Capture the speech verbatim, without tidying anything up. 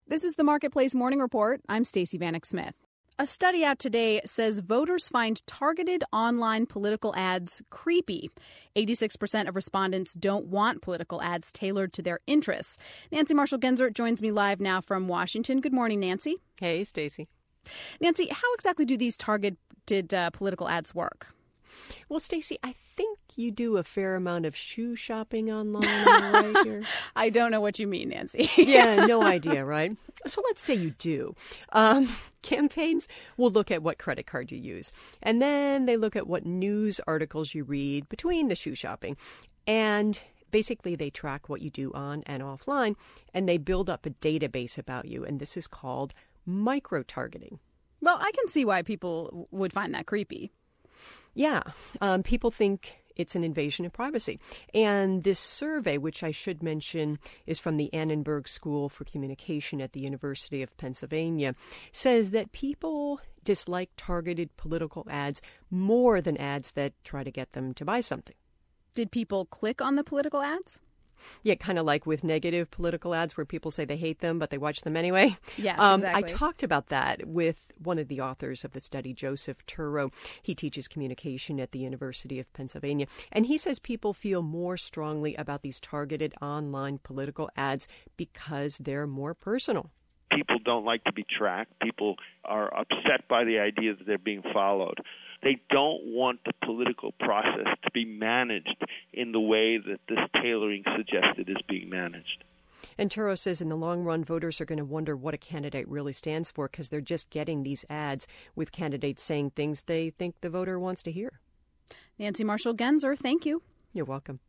This is the Marketplace Morning Report. I'm Stacey Vanek Smith. A study out today says voters find targeted online political ads creepy. eighty-six percent of respondents don't want political ads tailored to their interests. Nancy Marshall-Genzer joins me live now from Washington. Good morning, Nancy. Hey, Stacey. Nancy, how exactly do these targeted uh, political ads work? Well, Stacey, I think you do a fair amount of shoe shopping online. Right here. I don't know what you mean, Nancy. Yeah, no idea, right? So let's say you do. Um, campaigns will look at what credit card you use, and then they look at what news articles you read between the shoe shopping. And basically, they track what you do on and offline, and they build up a database about you, and this is called micro-targeting. Well, I can see why people would find that creepy. Yeah, um, people think it's an invasion of privacy. And this survey, which I should mention is from the Annenberg School for Communication at the University of Pennsylvania, says that people dislike targeted political ads more than ads that try to get them to buy something. Did people click on the political ads? Yeah, kind of like with negative political ads where people say they hate them, but they watch them anyway. Yes, um, exactly. I talked about that with one of the authors of the study, Joseph Turow. He teaches communication at the University of Pennsylvania. And he says people feel more strongly about these targeted online political ads because they're more personal. People don't like to be tracked. People are upset by the idea that they're being followed. They don't want the political process to be managed in the way that this tailoring suggested is being managed. And Turow says in the long run, voters are going to wonder what a candidate really stands for because they're just getting these ads with candidates saying things they think the voter wants to hear. Nancy Marshall-Genzer, thank you. You're welcome.